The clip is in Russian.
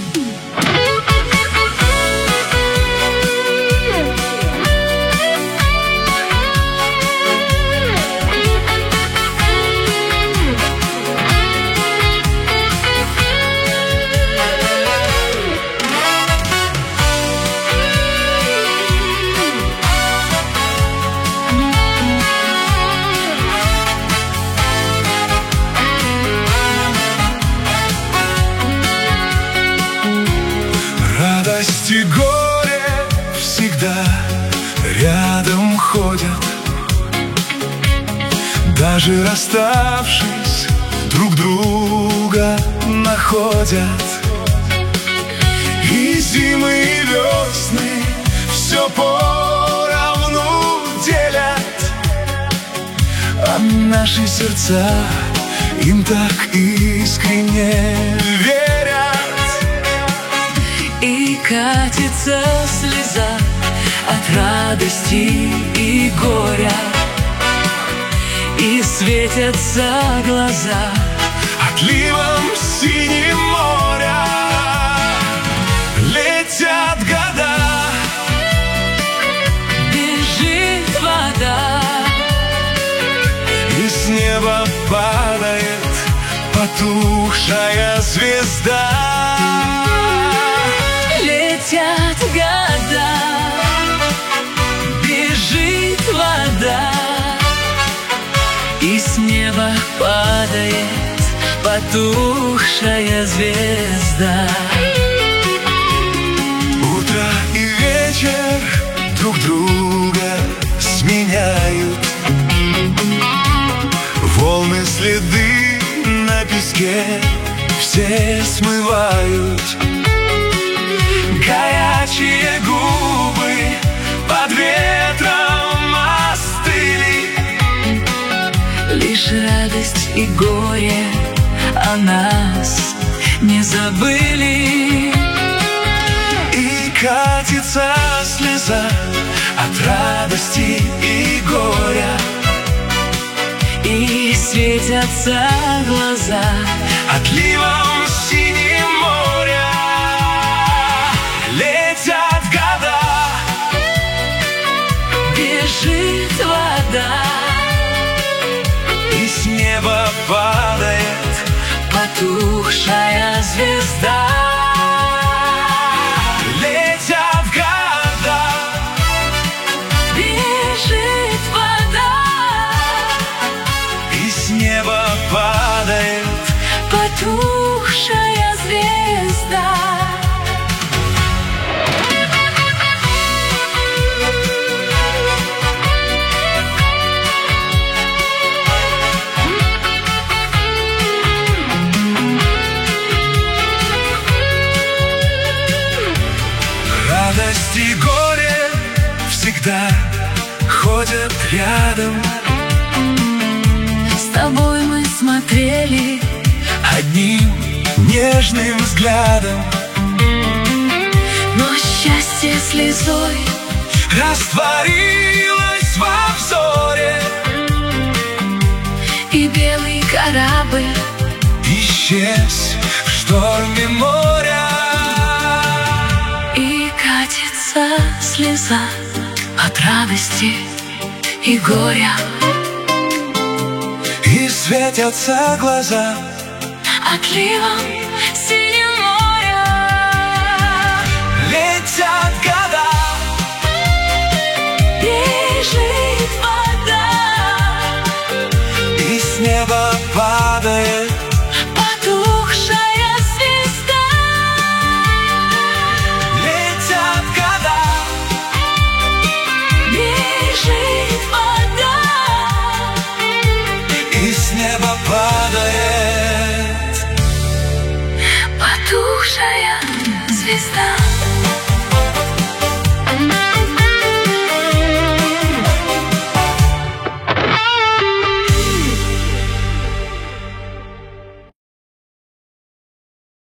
Радость и горе всегда рядом ходят, даже расставшись, друг друга находят. И зимы, и весны все поровну делят, а наши сердца им так искренне верят. И катится слеза от радости и горя, и светятся глаза отливом синим моря. Летят года, бежит вода, и с неба падает потухшая звезда. летят года, бежит вода, и с неба падает потухшая звезда. Утро и вечер друг друга сменяют, волны следы на песке все смывают. Горячие губы под ветром остыли, лишь радость и горе о нас не забыли. и катится слеза от радости и горя, И светятся глаза отливом синим моря. Летят года, бежит вода, и с неба падает потухшая звезда. Летят года, Бежит вода, и с неба падает потухшая звезда. радость и горе всегда ходят рядом. С тобой мы смотрели Одним нежным взглядом но счастье слезой растворилось во взоре, и белый корабль исчез в шторме моря. и катится слеза от радости и горя, И светятся глаза отливом